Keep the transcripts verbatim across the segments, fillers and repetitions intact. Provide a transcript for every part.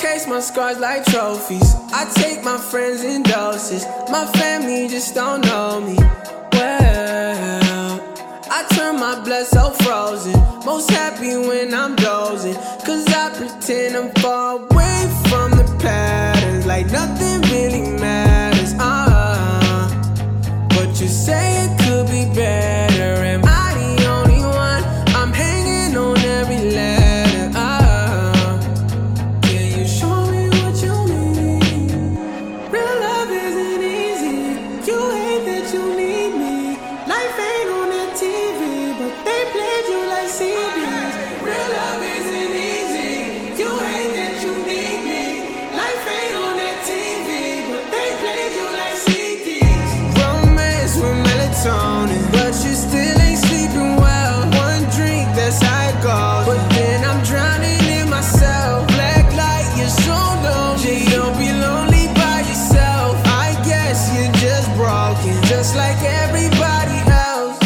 showcase my scars like trophies. I take my friends in doses. My family just don't know me well. I turn my blood so frozen. Most happy when I'm dozing, cause I pretend I'm far away from the patterns, like nothing really matters. uh But you say it could be better. Am I the only one? I'm hanging on every letter. uh Can you show me what you need? Real love isn't easy. You hate that you need me. Life ain't on that T V, but they played you like C Ds. Real love isn't easy. You hate that you need me. Life ain't on that T V, but they played you like C Ds. Romance with melatonin, but you still ain't sleeping well. One drink, that's how it goes, but then I'm drowning in myself. Black light, you're so lonely. Don't be lonely by yourself. I guess you're just broken, just like everybody else.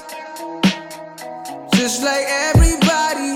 Just like everybody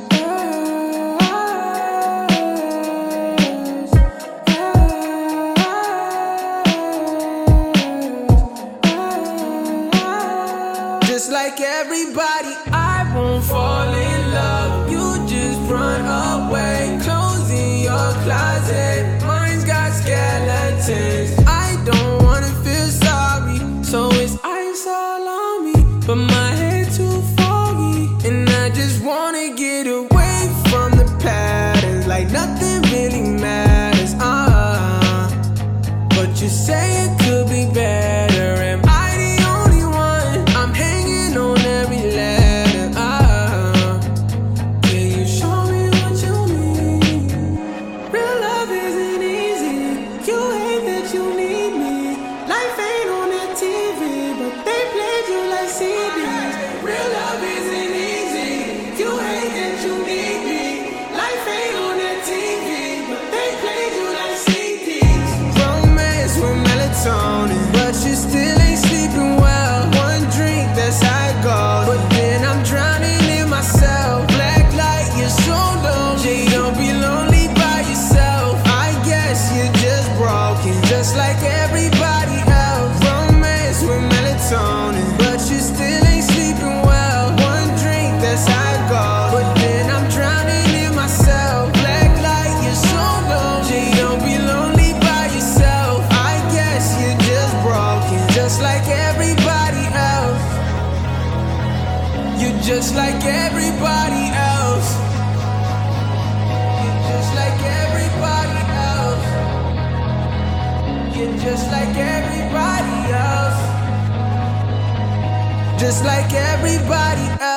else. Just like everybody, I won't fall in love. You just run away, clothes in your closet. Mine's got skeletons. I don't wanna feel sorry, so it's ice all on me, but my head too foggy, and I just wanna get away from the patterns, like nothing really matters. uh But you say it could be better. Am I the only one? I'm hanging on every letter. uh Can you show me what you need? Real love isn't easy. You hate that you need me. Life ain't on that T V, but they played you like C Ds. Real love isn't easy. You hate that you need me. Life ain't on that T V, but they played you like C Ds. Romance with melatonin, but you still ain't sleeping well. One drink, that's how it goes, but then I'm drowning in myself. Black light, you're so lonely. Don't be lonely by yourself. I guess you're just broken, just like everybody else. Romance with melatonin, but you still ain't sleeping well. One drink, that's how it goes, but then I'm drowning in myself. Black light, you're so lonely. Don't be lonely by yourself. I guess you're just broken, just like everybody else. You're just like everybody else. You're just like everybody else. You're just like everybody else. Just like everybody else.